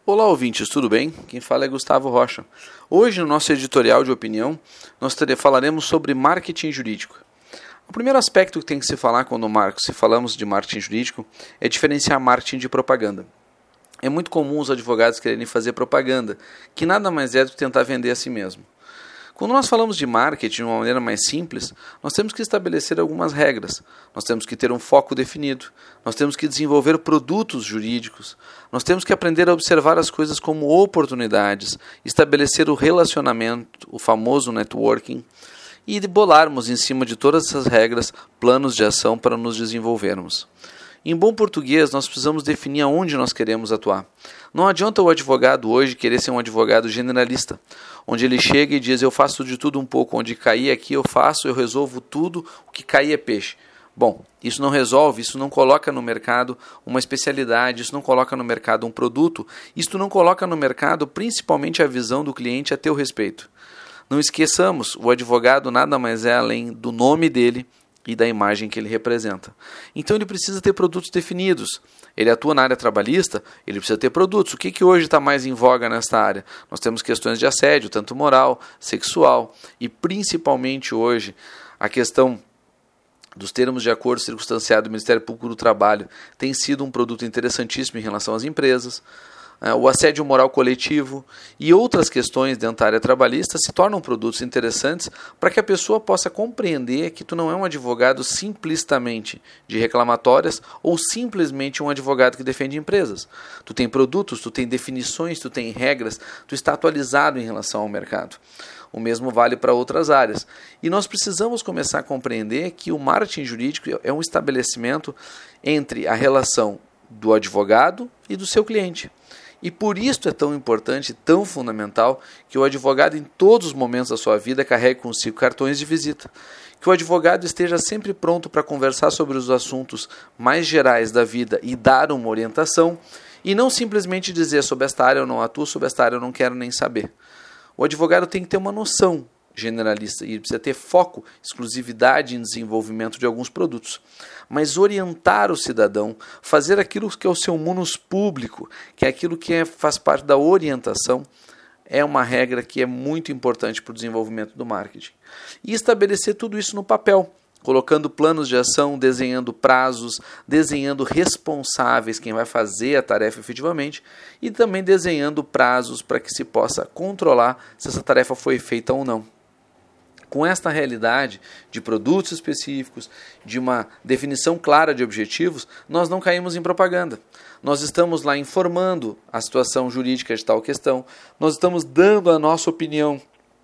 Olá, ouvintes, tudo bem? Quem fala é Gustavo Rocha. Hoje, no nosso editorial de opinião, nós falaremos sobre marketing jurídico. O primeiro aspecto que tem que se falar quando se falamos de marketing jurídico é diferenciar marketing de propaganda. É muito comum os advogados quererem fazer propaganda, que nada mais é do que tentar vender a si mesmo. Quando nós falamos de marketing de uma maneira mais simples, nós temos que estabelecer algumas regras, nós temos que ter um foco definido, nós temos que desenvolver produtos jurídicos, nós temos que aprender a observar as coisas como oportunidades, estabelecer o relacionamento, o famoso networking, e bolarmos em cima de todas essas regras planos de ação para nos desenvolvermos. Em bom português, nós precisamos definir aonde nós queremos atuar. Não adianta o advogado hoje querer ser um advogado generalista, onde ele chega e diz, eu faço de tudo um pouco, onde cair aqui eu faço, eu resolvo tudo, o que cair é peixe. Bom, isso não resolve, isso não coloca no mercado uma especialidade, isso não coloca no mercado um produto, isso não coloca no mercado principalmente a visão do cliente a teu respeito. Não esqueçamos, o advogado nada mais é além do nome dele e da imagem que ele representa. Então ele precisa ter produtos definidos. Ele atua na área trabalhista, ele precisa ter produtos. O que hoje está mais em voga nesta área? Nós temos questões de assédio, tanto moral, sexual, e principalmente hoje a questão dos termos de acordo circunstanciado do Ministério Público do Trabalho tem sido um produto interessantíssimo em relação às empresas. O assédio moral coletivo e outras questões dentro da área trabalhista se tornam produtos interessantes para que a pessoa possa compreender que tu não é um advogado simplesmente de reclamatórias ou simplesmente um advogado que defende empresas. Tu tem produtos, tu tem definições, tu tem regras, tu está atualizado em relação ao mercado. O mesmo vale para outras áreas. E nós precisamos começar a compreender que o marketing jurídico é um estabelecimento entre a relação do advogado e do seu cliente. E por isso é tão importante, tão fundamental, que o advogado em todos os momentos da sua vida carregue consigo cartões de visita. Que o advogado esteja sempre pronto para conversar sobre os assuntos mais gerais da vida e dar uma orientação, e não simplesmente dizer sobre esta área eu não atuo, sobre esta área eu não quero nem saber. O advogado tem que ter uma noção generalista e precisa ter foco, exclusividade em desenvolvimento de alguns produtos. Mas orientar o cidadão, fazer aquilo que é o seu munus público, que é aquilo que faz parte da orientação, é uma regra que é muito importante para o desenvolvimento do marketing. E estabelecer tudo isso no papel, colocando planos de ação, desenhando prazos, desenhando responsáveis, quem vai fazer a tarefa efetivamente, e também desenhando prazos para que se possa controlar se essa tarefa foi feita ou não. Com esta realidade de produtos específicos, de uma definição clara de objetivos, nós não caímos em propaganda. Nós estamos lá informando a situação jurídica de tal questão, nós estamos dando a nossa opinião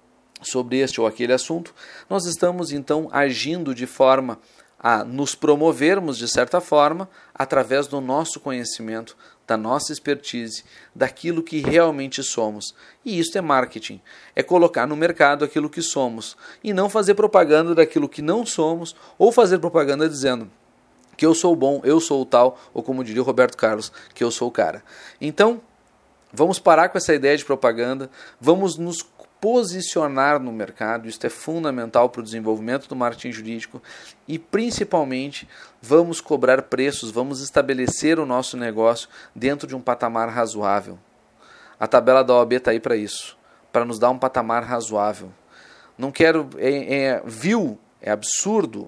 sobre este ou aquele assunto, nós estamos então agindo de forma a nos promovermos de certa forma através do nosso conhecimento, da nossa expertise, daquilo que realmente somos. E isso é marketing, é colocar no mercado aquilo que somos e não fazer propaganda daquilo que não somos ou fazer propaganda dizendo que eu sou bom, eu sou o tal, ou como diria o Roberto Carlos, que eu sou o cara. Então, vamos parar com essa ideia de propaganda, vamos nos posicionar no mercado, isso é fundamental para o desenvolvimento do marketing jurídico e principalmente vamos cobrar preços, vamos estabelecer o nosso negócio dentro de um patamar razoável. A tabela da OAB está aí para isso, para nos dar um patamar razoável. Não quero, vil, é absurdo,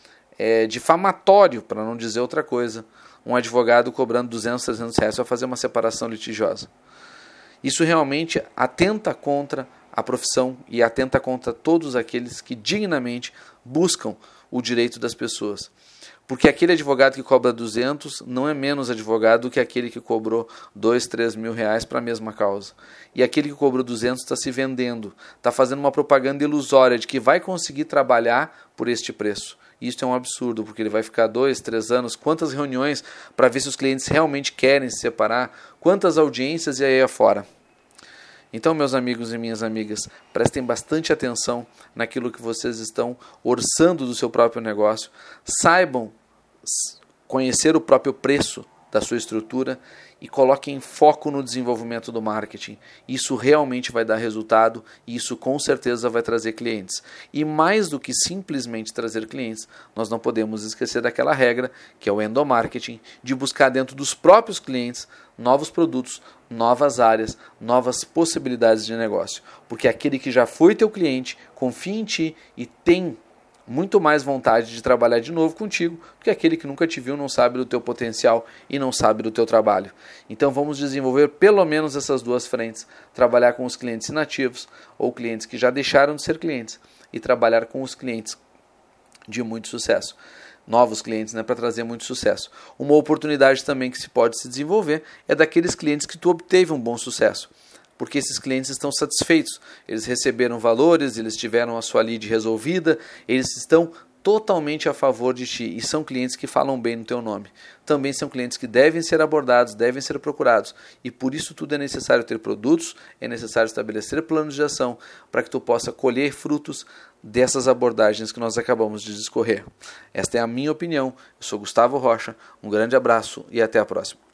é difamatório, para não dizer outra coisa, um advogado cobrando 200, 300 reais para fazer uma separação litigiosa. Isso realmente atenta contra a profissão e atenta contra todos aqueles que dignamente buscam o direito das pessoas. Porque aquele advogado que cobra 200 não é menos advogado do que aquele que cobrou 2, 3 mil reais para a mesma causa. E aquele que cobrou 200 está se vendendo, está fazendo uma propaganda ilusória de que vai conseguir trabalhar por este preço. Isso é um absurdo, porque ele vai ficar 2, 3 anos, quantas reuniões para ver se os clientes realmente querem se separar, quantas audiências e aí afora. Então, meus amigos e minhas amigas, prestem bastante atenção naquilo que vocês estão orçando do seu próprio negócio. Saibam conhecer o próprio preço da sua estrutura e coloque em foco no desenvolvimento do marketing. Isso realmente vai dar resultado e isso com certeza vai trazer clientes. E mais do que simplesmente trazer clientes, nós não podemos esquecer daquela regra, que é o endomarketing, de buscar dentro dos próprios clientes novos produtos, novas áreas, novas possibilidades de negócio. Porque aquele que já foi teu cliente, confia em ti e tem muito mais vontade de trabalhar de novo contigo do que aquele que nunca te viu, não sabe do teu potencial e não sabe do teu trabalho. Então vamos desenvolver pelo menos essas duas frentes, trabalhar com os clientes inativos ou clientes que já deixaram de ser clientes e trabalhar com os clientes de muito sucesso. Novos clientes, para trazer muito sucesso. Uma oportunidade também que se pode se desenvolver é daqueles clientes que tu obteve um bom sucesso. Porque esses clientes estão satisfeitos, eles receberam valores, eles tiveram a sua lead resolvida, eles estão totalmente a favor de ti e são clientes que falam bem no teu nome. Também são clientes que devem ser abordados, devem ser procurados e por isso tudo é necessário ter produtos, é necessário estabelecer planos de ação para que tu possa colher frutos dessas abordagens que nós acabamos de discorrer. Esta é a minha opinião, eu sou Gustavo Rocha, um grande abraço e até a próxima.